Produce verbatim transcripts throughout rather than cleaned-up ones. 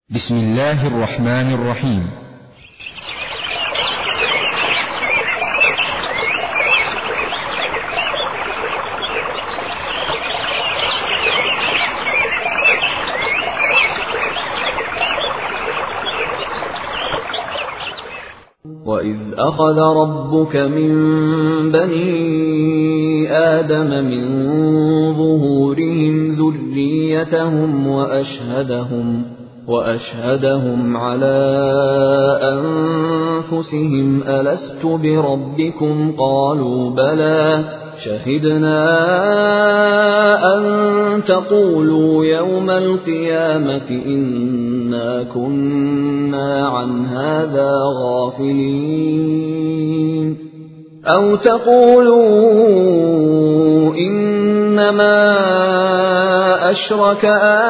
بسم الله الرحمن الرحيم. وَإِذْ أَخَذَ رَبُّكَ مِنْ بَنِي آدَمَ مِنْ ظُهُورِهِمْ ذُرِّيَّتَهُمْ وَأَشْهَدَهُمْ وَأَشْهَدَهُمْ عَلَى أَنفُسِهِمْ أَلَسْتُ بِرَبِّكُمْ قَالُوا بَلَى شَهِدْنَا أَن تَقُولُوا يَوْمَ الْقِيَامَةِ إِنَّا كُنَّا عَنْ هَذَا غَافِلِينَ أَوْ تَقُولُوا إِنَّمَا أَشْرَكَ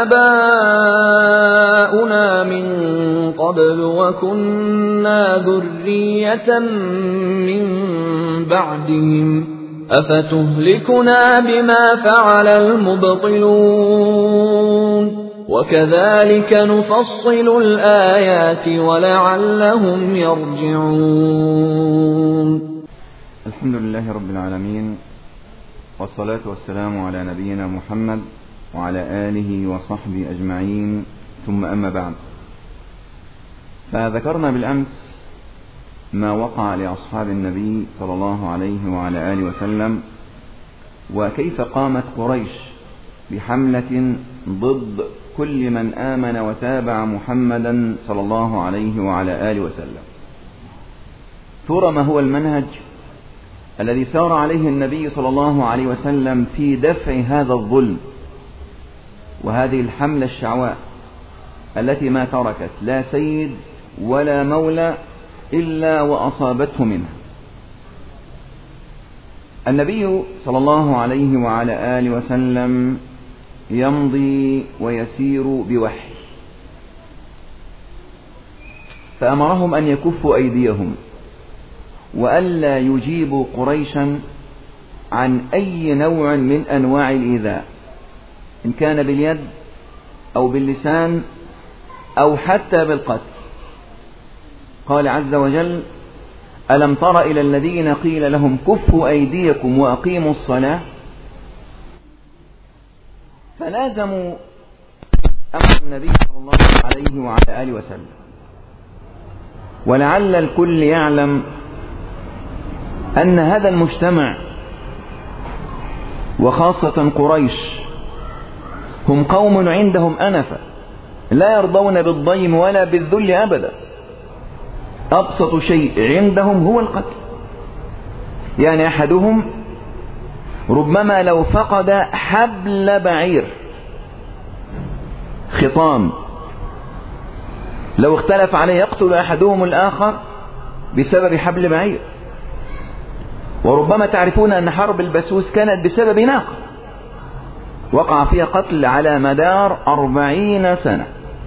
آبَاؤُنَا مِن قَبْلُ وَكُنَّا ذُرِّيَّةً مِّن بَعْدِهِمْ أَفَتُهْلِكُنَا بِمَا فَعَلَ الْمُبْطِلُونَ وَكَذَلِكَ نُفَصِّلُ الْآيَاتِ وَلَعَلَّهُمْ يَرْجِعُونَ. الحمد لله رب العالمين، والصلاة والسلام على نبينا محمد وعلى آله وصحبه أجمعين، ثم أما بعد. فذكرنا بالأمس ما وقع لأصحاب النبي صلى الله عليه وعلى آله وسلم، وكيف قامت قريش بحملة ضد كل من آمن وتابع محمدا صلى الله عليه وعلى آله وسلم. ترى ما هو المنهج الذي سار عليه النبي صلى الله عليه وسلم في دفع هذا الظلم وهذه الحملة الشعواء التي ما تركت لا سيد ولا مولى إلا وأصابته منها. النبي صلى الله عليه وعلى آله وسلم يمضي ويسير بوحي، فأمرهم أن يكفوا أيديهم وألا يجيبوا قريشا عن أي نوع من أنواع الإيذاء، إن كان باليد أو باللسان أو حتى بالقتل. قال عز وجل: ألم تر إلى الذين قيل لهم كفوا أيديكم وأقيموا الصلاة، فلازموا أمر النبي صلى الله عليه وعلى آله وسلم. ولعل الكل يعلم أن هذا المجتمع وخاصة قريش هم قوم عندهم أنفة، لا يرضون بالضيم ولا بالذل أبدا. أبسط شيء عندهم هو القتل. يعني أحدهم ربما لو فقد حبل بعير خطام، لو اختلف عليه يقتل أحدهم الآخر بسبب حبل بعير. وربما تعرفون أن حرب البسوس كانت بسبب ناقة وقع فيها قتل على مدار أربعين سنة.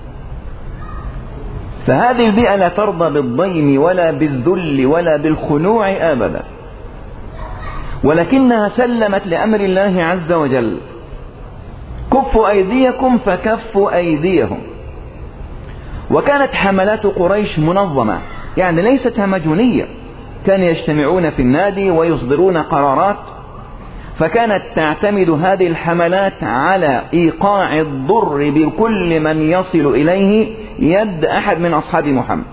فهذه البيئة لا ترضى بالضيم ولا بالذل ولا بالخنوع أبدا، ولكنها سلمت لأمر الله عز وجل: كفوا أيديكم فكفوا أيديهم. وكانت حملات قريش منظمة، يعني ليست همجونية، كانوا يجتمعون في النادي ويصدرون قرارات، فكانت تعتمد هذه الحملات على إيقاع الضر بكل من يصل إليه يد أحد من أصحاب محمد.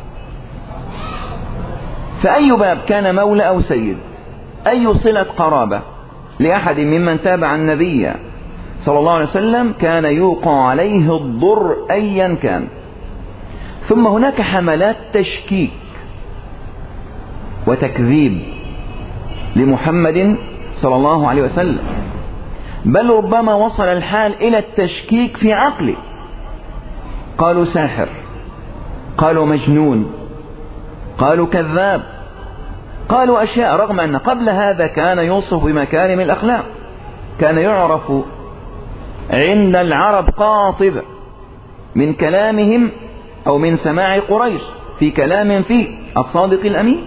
فأي باب كان مولى أو سيد، أي صلة قرابة لأحد ممن تابع النبي صلى الله عليه وسلم كان يوقع عليه الضر أيا كان. ثم هناك حملات تشكيك وتكذيب لمحمد صلى الله عليه وسلم، بل ربما وصل الحال إلى التشكيك في عقله. قالوا ساحر، قالوا مجنون، قالوا كذاب، قالوا أشياء، رغم أن قبل هذا كان يوصف بمكارم الأخلاق، كان يعرف عند العرب قاطبة من كلامهم أو من سماع قريش في كلام فيه الصادق الأمين.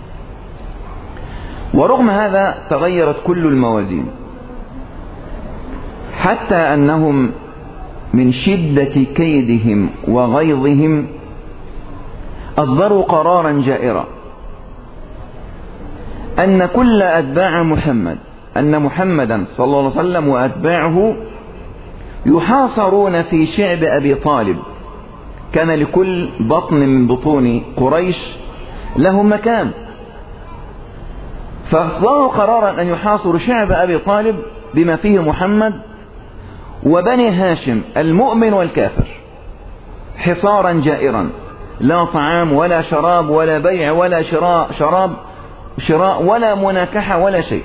ورغم هذا تغيرت كل الموازين، حتى أنهم من شدة كيدهم وغيظهم أصدروا قرارا جائرا أن كل أتباع محمد أن محمدا صلى الله عليه وسلم وأتباعه يحاصرون في شعب أبي طالب. كان لكل بطن من بطون قريش لهم مكان، فأصدروا قرارا أن يحاصروا شعب أبي طالب بما فيه محمد وبني هاشم المؤمن والكافر حصارا جائرا، لا طعام ولا شراب ولا بيع ولا شراء شراب شراء ولا مناكحة ولا شيء،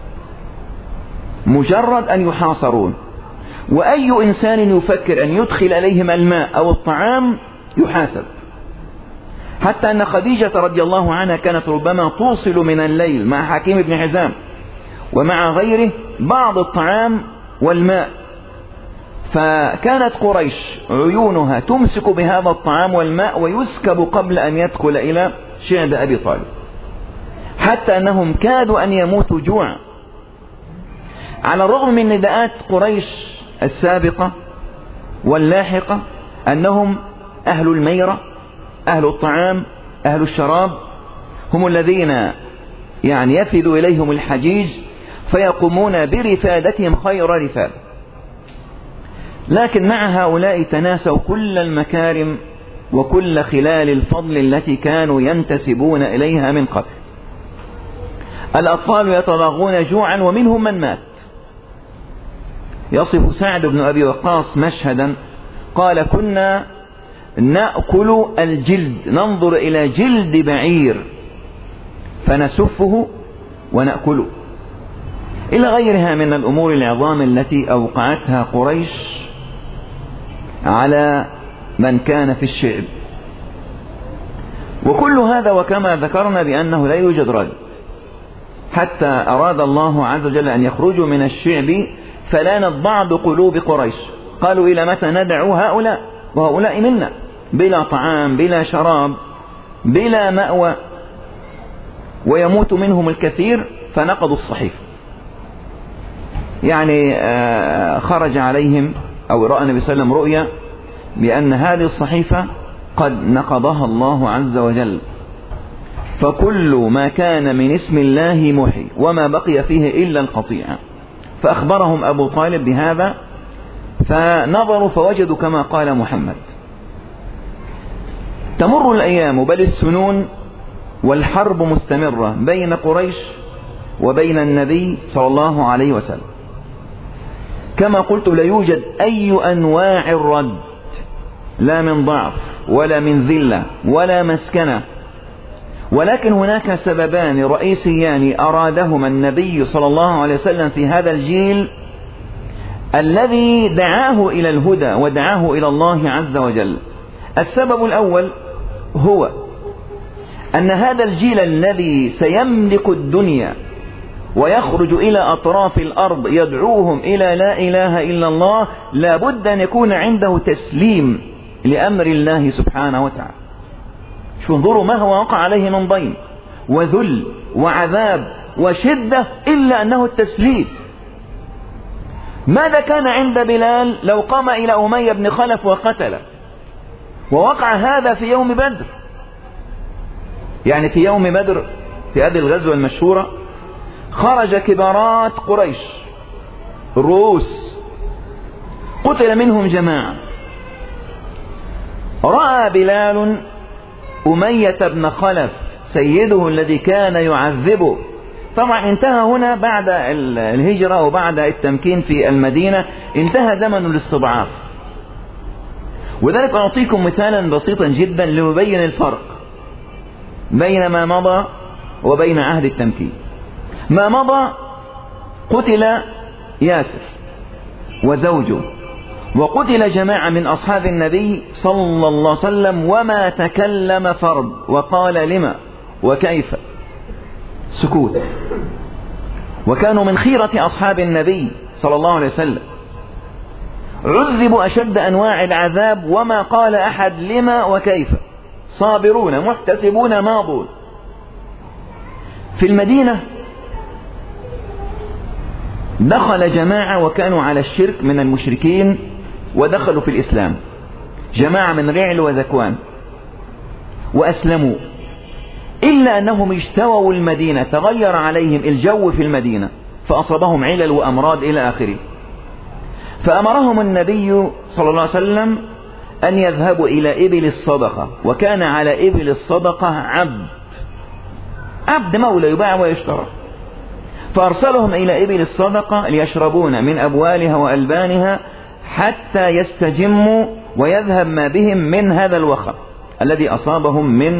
مجرد أن يحاصرون. وأي إنسان يفكر أن يدخل عليهم الماء أو الطعام يحاسب، حتى أن خديجة رضي الله عنها كانت ربما توصل من الليل مع حكيم بن حزام ومع غيره بعض الطعام والماء، فكانت قريش عيونها تمسك بهذا الطعام والماء ويسكب قبل أن يدخل إلى شعب أبي طالب، حتى أنهم كادوا أن يموتوا جوعا. على الرغم من نداءات قريش السابقة واللاحقة أنهم أهل الميرة أهل الطعام أهل الشراب، هم الذين يعني يفد إليهم الحجيج فيقومون برفادتهم خير رفاد، لكن مع هؤلاء تناسوا كل المكارم وكل خلال الفضل التي كانوا ينتسبون إليها من قبل. الأطفال يتضاغون جوعا ومنهم من مات. يصف سعد بن أبي وقاص مشهدا قال: كنا نأكل الجلد، ننظر إلى جلد بعير فنسفه ونأكله، إلى غيرها من الأمور العظام التي أوقعتها قريش على من كان في الشعب. وكل هذا وكما ذكرنا بأنه لا يوجد رد، حتى أراد الله عز وجل أن يخرجوا من الشعب فلانت بعض قلوب قريش، قالوا: إلى متى ندع هؤلاء وهؤلاء منا بلا طعام بلا شراب بلا مأوى ويموت منهم الكثير، فنقضوا الصحيفة. يعني خرج عليهم أو رأى النبي صلى الله عليه وسلم رؤيا بأن هذه الصحيفة قد نقضها الله عز وجل، فكل ما كان من اسم الله محي وما بقي فيه إلا القطيعة. فأخبرهم أبو طالب بهذا، فنظروا فوجدوا كما قال محمد. تمر الأيام بل السنون والحرب مستمرة بين قريش وبين النبي صلى الله عليه وسلم. كما قلت لا يوجد أي أنواع الرد، لا من ضعف ولا من ذلة ولا مسكنة، ولكن هناك سببان رئيسيان أرادهما النبي صلى الله عليه وسلم في هذا الجيل الذي دعاه إلى الهدى ودعاه إلى الله عز وجل. السبب الأول هو أن هذا الجيل الذي سيملك الدنيا ويخرج إلى أطراف الأرض يدعوهم إلى لا إله إلا الله لا بد أن يكون عنده تسليم لأمر الله سبحانه وتعالى. شو انظروا ما هو وقع عليه من ضيم وذل وعذاب وشدة إلا أنه التسليم. ماذا كان عند بلال لو قام إلى أمية بن خلف وقتله؟ ووقع هذا في يوم بدر. يعني في يوم بدر في هذه الغزوة المشهورة خرج كبارات قريش الرؤوس، قتل منهم جماعة. رأى بلال أمية بن خلف سيده الذي كان يعذبه. طبعا انتهى هنا بعد الهجرة وبعد التمكين في المدينة، انتهى زمن الاستضعاف. وذلك أعطيكم مثالا بسيطا جدا ليبين الفرق بين ما مضى وبين عهد التمكين. ما مضى قتل ياسر وزوجه، وقتل جماعة من أصحاب النبي صلى الله عليه وسلم، وما تكلم فرد وقال لما وكيف، سكوت. وكانوا من خيرة أصحاب النبي صلى الله عليه وسلم، عذبوا أشد أنواع العذاب وما قال أحد لما وكيف، صابرون محتسبون ماضون. في المدينة دخل جماعة وكانوا على الشرك من المشركين ودخلوا في الإسلام، جماعة من رعل وذكوان وأسلموا، إلا أنهم اجتووا المدينة، تغير عليهم الجو في المدينة فأصابهم علل وأمراض إلى آخره. فأمرهم النبي صلى الله عليه وسلم أن يذهبوا إلى إبل الصدقة، وكان على إبل الصدقة عبد عبد مولى يباع ويشترى، فأرسلهم إلى إبل الصدقة ليشربون من أبوالها وألبانها حتى يستجموا ويذهب ما بهم من هذا الوخر الذي أصابهم من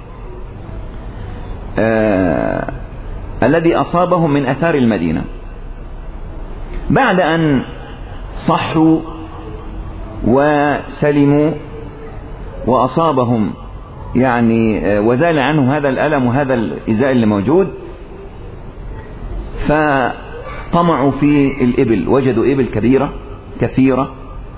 آه الذي أصابهم من أثار المدينة. بعد أن صحوا وسلموا وأصابهم يعني وزال عنهم هذا الألم وهذا الإزاء اللي موجود، فطمعوا في الإبل، وجدوا إبل كبيرة كثيرة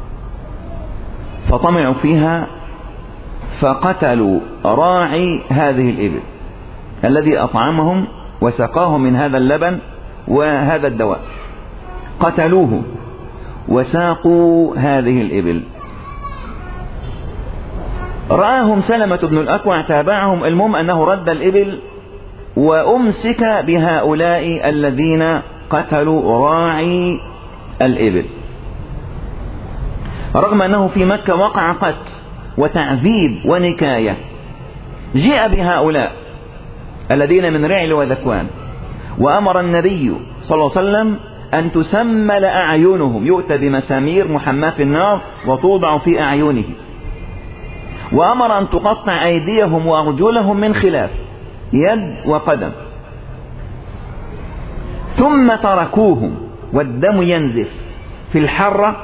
فطمعوا فيها، فقتلوا راعي هذه الإبل الذي أطعمهم وسقاهم من هذا اللبن وهذا الدواء، قتلوه وساقوا هذه الإبل. رآهم سلمة بن الأكوع، تابعهم، المهم أنه رد الإبل وأمسك بهؤلاء الذين قتلوا راعي الإبل، رغم أنه في مكة وقع قتل وتعذيب ونكاية. جاء بهؤلاء الذين من رعل وذكوان، وأمر النبي صلى الله عليه وسلم أن تسمل أعينهم، يؤتى بمسامير محماة في النار وتوضع في أعينه، وأمر أن تقطع أيديهم وأرجلهم من خلاف، يد وقدم، ثم تركوهم والدم ينزف في الحرة،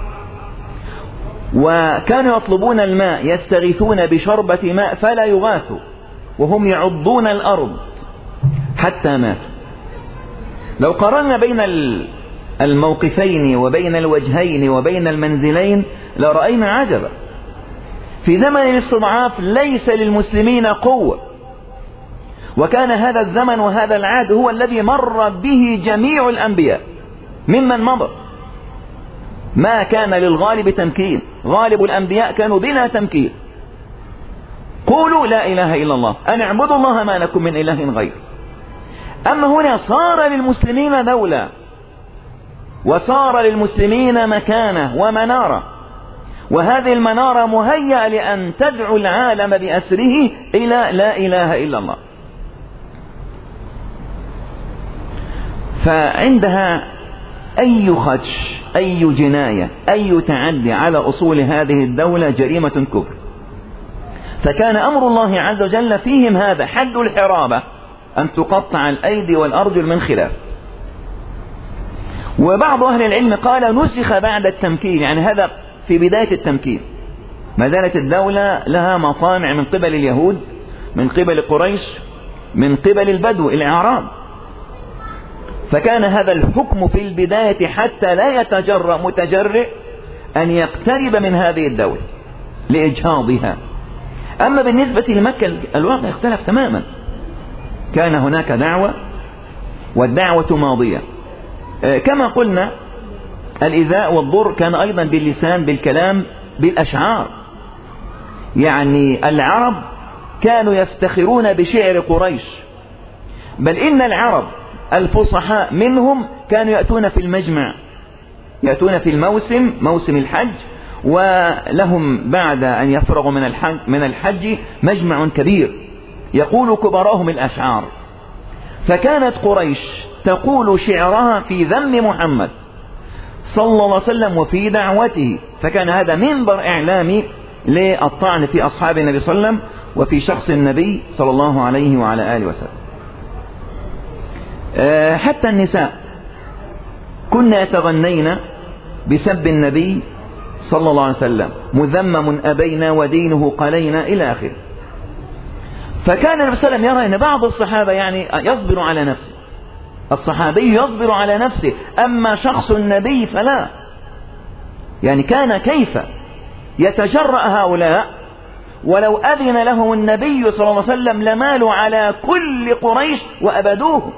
وكانوا يطلبون الماء، يستغيثون بشربة ماء فلا يغاثوا، وهم يعضون الأرض حتى ماتوا. لو قارنا بين الموقفين وبين الوجهين وبين المنزلين لرأينا عجبا. في زمن الاستضعاف ليس للمسلمين قوة، وكان هذا الزمن وهذا العهد هو الذي مر به جميع الأنبياء ممن مضى، ما كان للغالب تمكين، غالب الأنبياء كانوا بلا تمكين. قولوا لا إله إلا الله، أن اعبدوا الله ما لكم من إله غير. أما هنا صار للمسلمين دولة، وصار للمسلمين مكانة ومنارة، وهذه المنارة مهيئة لأن تدعو العالم بأسره إلى لا إله إلا الله. فعندها أي خدش، أي جناية، أي تعدي على أصول هذه الدولة جريمة كبرى. فكان أمر الله عز وجل فيهم هذا، حد الحرابة، أن تقطع الأيدي والأرجل من خلاف. وبعض أهل العلم قال نسخ بعد التمكين، يعني هذا في بداية التمكين، ما زالت الدولة لها مطامع من قبل اليهود، من قبل قريش، من قبل البدو الأعراب، فكان هذا الحكم في البداية حتى لا يتجرأ متجرئ أن يقترب من هذه الدولة لإجهاضها. أما بالنسبة لمكة الواقع اختلف تماما، كان هناك دعوة والدعوة ماضية. كما قلنا الإيذاء والضر كان أيضا باللسان، بالكلام، بالأشعار. يعني العرب كانوا يفتخرون بشعر قريش، بل إن العرب الفصحاء منهم كانوا يأتون في المجمع، يأتون في الموسم، موسم الحج، ولهم بعد أن يفرغوا من الحج, من الحج مجمع كبير يقول كبراهم الأشعار. فكانت قريش تقول شعرها في ذم محمد صلى الله عليه وسلم وفي دعوته، فكان هذا منبر إعلامي للطعن في أصحاب النبي صلى الله عليه وسلم وفي شخص النبي صلى الله عليه وعلى آله وسلم. حتى النساء كن يتغنين بسب النبي صلى الله عليه وسلم، مذمم أبينا ودينه قلينا إلى آخره. فكان النبي صلى الله عليه وسلم يرى أن بعض الصحابة يعني يصبر على نفسه، الصحابي يصبر على نفسه، أما شخص النبي فلا. يعني كان كيف يتجرأ هؤلاء، ولو أذن لهم النبي صلى الله عليه وسلم لمالوا على كل قريش وأبدوه.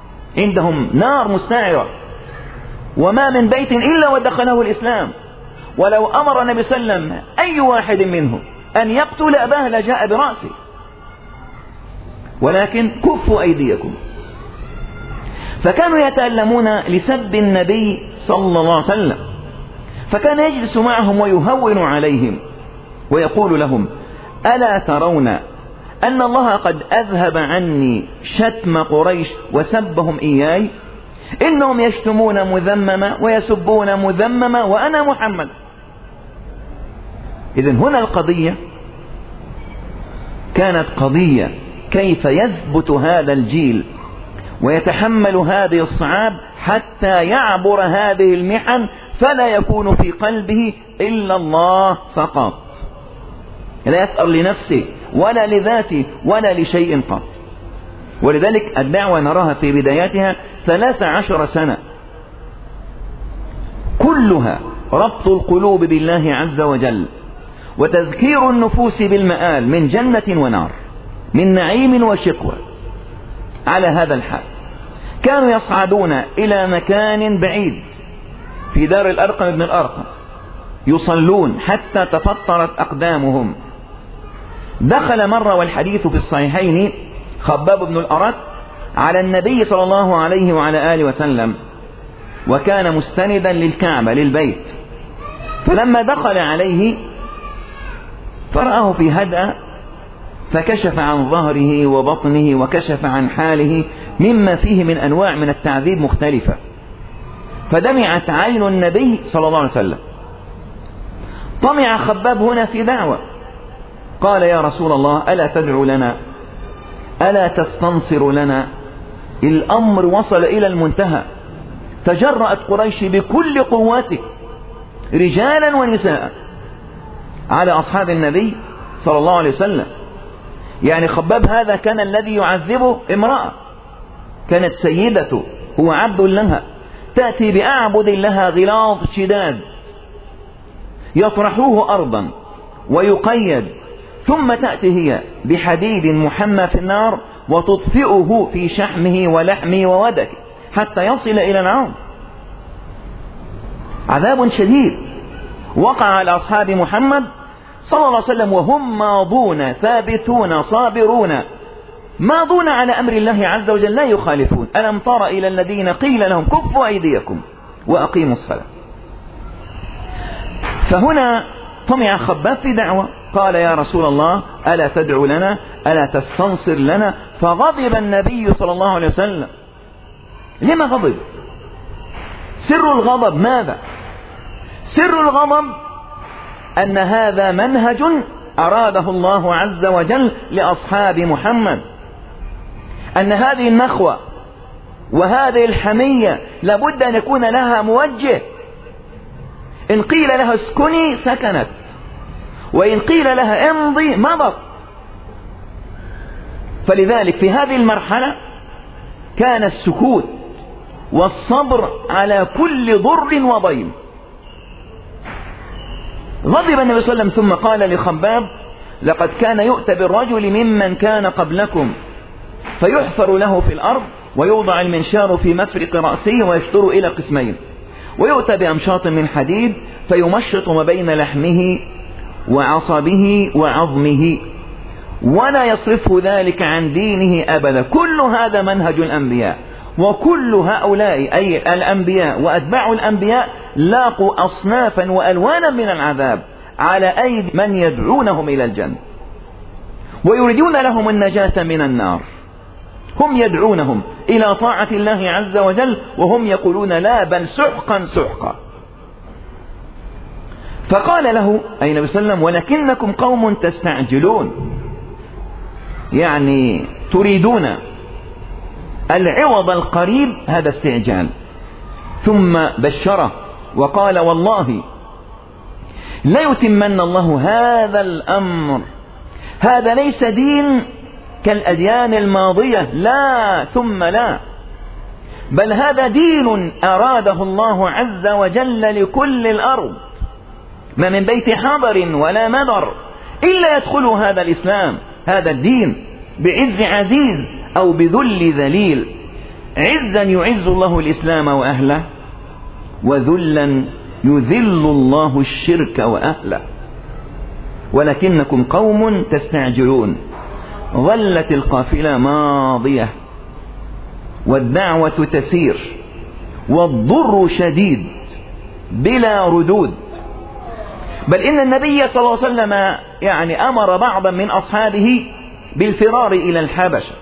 عندهم نار مستعرة، وما من بيت إلا ودخله الإسلام، ولو أمر النبي صلى الله عليه وسلم أي واحد منهم أن يقتل أباه لجاء برأسه، ولكن كفوا أيديكم. فكانوا يتألمون لسب النبي صلى الله عليه وسلم، فكان يجلس معهم ويهون عليهم ويقول لهم: ألا ترون أن الله قد أذهب عني شتم قريش وسبهم إياي؟ إنهم يشتمون مذمما ويسبون مذمما وأنا محمد. إذن هنا القضية كانت قضية كيف يثبت هذا الجيل ويتحمل هذه الصعاب حتى يعبر هذه المحن، فلا يكون في قلبه إلا الله فقط، لا يسأل لنفسه ولا لذاته ولا لشيء قط. ولذلك الدعوة نراها في بداياتها ثلاث عشر سنة كلها ربط القلوب بالله عز وجل، وتذكير النفوس بالمآل من جنة ونار، من نعيم وشقوة. على هذا الحال كانوا يصعدون إلى مكان بعيد في دار الأرقم بن الأرقم يصلون حتى تفطرت أقدامهم. دخل مرة، والحديث في الصحيحين، خباب بن الأرت على النبي صلى الله عليه وعلى آله وسلم، وكان مستندا للكعبة للبيت، فلما دخل عليه فرآه في هدأ، فكشف عن ظهره وبطنه وكشف عن حاله مما فيه من أنواع من التعذيب مختلفة، فدمعت عين النبي صلى الله عليه وسلم. طمع خباب هنا في دعوة، قال: يا رسول الله، ألا تدعو لنا؟ ألا تستنصر لنا؟ الأمر وصل إلى المنتهى، تجرأت قريش بكل قوته رجالا ونساء على أصحاب النبي صلى الله عليه وسلم. يعني خباب هذا كان الذي يعذبه امرأة كانت سيدته، هو عبد لها، تأتي بأعبد لها غلاظ شداد يطرحوه أرضا ويقيد، ثم تأتي هي بحديد محمى في النار وتطفئه في شحمه ولحمه وودكه حتى يصل إلى العون. عذاب شديد وقع على أصحاب محمد صلى الله عليه وسلم، وهم ماضون ثابتون صابرون ماضون على أمر الله عز وجل لا يخالفون. ألم تر إلى الذين قيل لهم كفوا أيديكم وأقيموا الصلاة. فهنا طمع خباب في دعوة، قال: يا رسول الله، ألا تدعو لنا؟ ألا تستنصر لنا؟ فغضب النبي صلى الله عليه وسلم. لما غضب؟ سر الغضب ماذا؟ سر الغضب أن هذا منهج أراده الله عز وجل لأصحاب محمد، أن هذه النخوة وهذه الحمية لابد أن يكون لها موجه. إن قيل لها اسكني سكنت، وإن قيل لها امضي مضت. فلذلك في هذه المرحلة كان السكوت والصبر على كل ضر وضيم. غضب النبي صلى الله عليه وسلم ثم قال لخباب: لقد كان يؤتى بالرجل ممن كان قبلكم فيحفر له في الأرض ويوضع المنشار في مفرق رأسه ويشتر إلى قسمين، ويؤتى بأمشاط من حديد فيمشط ما بين لحمه وعصبه وعظمه ولا يصرفه ذلك عن دينه أبدا. كل هذا منهج الأنبياء، وكل هؤلاء أي الأنبياء وأتباع الأنبياء لاقوا أصنافا وألوانا من العذاب على أيدي من يدعونهم إلى الجنة ويريدون لهم النجاة من النار. هم يدعونهم إلى طاعة الله عز وجل وهم يقولون لا، بل سحقا سحقا. فقال له أي النبي صلى الله عليه وسلم: ولكنكم قوم تستعجلون، يعني تريدون العوض القريب، هذا استعجال. ثم بشره وقال: والله لا يتمن الله هذا الأمر، هذا ليس دين كالأديان الماضية، لا ثم لا، بل هذا دين أراده الله عز وجل لكل الأرض، ما من بيت حضر ولا مدر إلا يدخل هذا الإسلام، هذا الدين، بعز عزيز أو بذل ذليل. عزا يعز الله الإسلام وأهله، وذلا يذل الله الشرك وأهله ولكنكم قوم تستعجلون. ظلت القافلة ماضية والدعوة تسير والضر شديد بلا ردود، بل إن النبي صلى الله عليه وسلم يعني أمر بعضا من أصحابه بالفرار إلى الحبشة،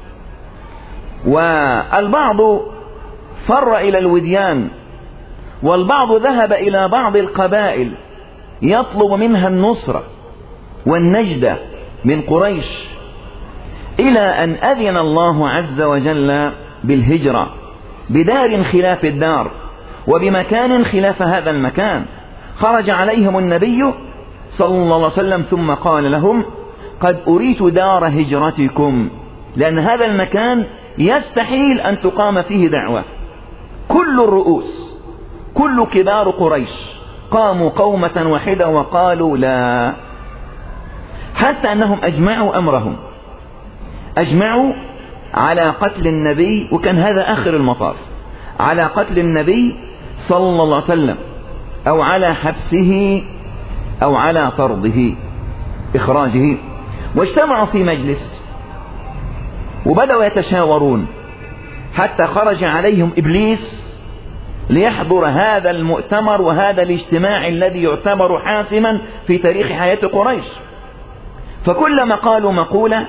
والبعض فر إلى الوديان، والبعض ذهب إلى بعض القبائل يطلب منها النصرة والنجدة من قريش، إلى أن أذن الله عز وجل بالهجرة بدار خلاف الدار وبمكان خلاف هذا المكان. خرج عليهم النبي صلى الله عليه وسلم ثم قال لهم: قد أريت دار هجرتكم، لأن هذا المكان يستحيل أن تقام فيه دعوة. كل الرؤوس كل كبار قريش قاموا قومة واحدة وقالوا لا، حتى أنهم أجمعوا أمرهم، أجمعوا على قتل النبي، وكان هذا آخر المطاف، على قتل النبي صلى الله عليه وسلم أو على حبسه أو على طرده إخراجه. واجتمعوا في مجلس وبدأوا يتشاورون حتى خرج عليهم إبليس ليحضر هذا المؤتمر وهذا الاجتماع الذي يعتبر حاسما في تاريخ حياة قريش. فكلما قالوا مقولة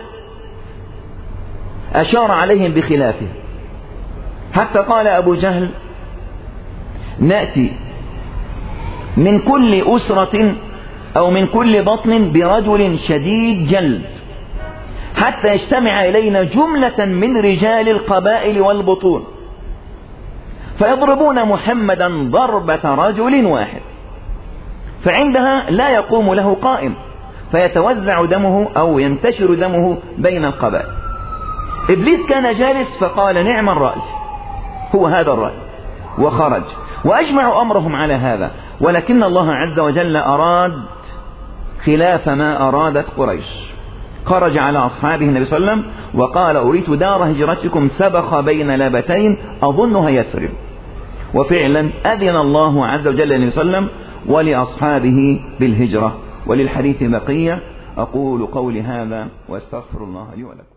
أشار عليهم بخلافه، حتى قال أبو جهل: نأتي من كل أسرة أو من كل بطن برجل شديد جلد حتى يجتمع إلينا جملة من رجال القبائل والبطون، فيضربون محمدا ضربة رجل واحد، فعندها لا يقوم له قائم، فيتوزع دمه أو ينتشر دمه بين القبائل. إبليس كان جالس فقال: نعم الرأي، هو هذا الرأي، وخرج وأجمعوا أمرهم على هذا. ولكن الله عز وجل أراد خلاف ما أرادت قريش. خرج على أصحابه النبي صلى الله عليه وسلم وقال: أريت دار هجرتكم سبخ بين لبتين أظنها يثرب. وفعلا أذن الله عز وجل للنبي صلى الله عليه وسلم ولأصحابه بالهجرة. وللحديث بقية. أقول قولي هذا وأستغفر الله لي ولكم.